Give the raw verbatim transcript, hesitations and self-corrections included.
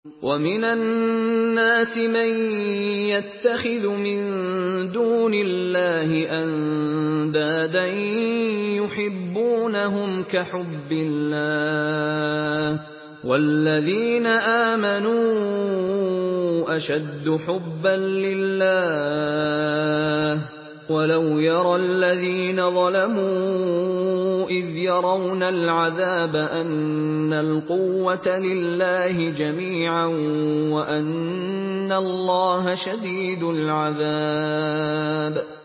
وَمِنَ النَّاسِ مَن يَتَّخِذُ مِن دُونِ اللَّهِ أَندَادًا يُحِبُّونَهُمْ كَحُبِّ اللَّهِ ۖ وَالَّذِينَ آمَنُوا أَشَدُّ حُبًّا لِّلَّهِ ۗ وَلَوْ يَرَى الَّذِينَ ظَلَمُوا إِذْ يَرَوْنَ الْعَذَابَ أَنَّ الْقُوَّةَ لِلَّهِ جَمِيعًا وَأَنَّ اللَّهَ شَدِيدُ الْعَذَابِ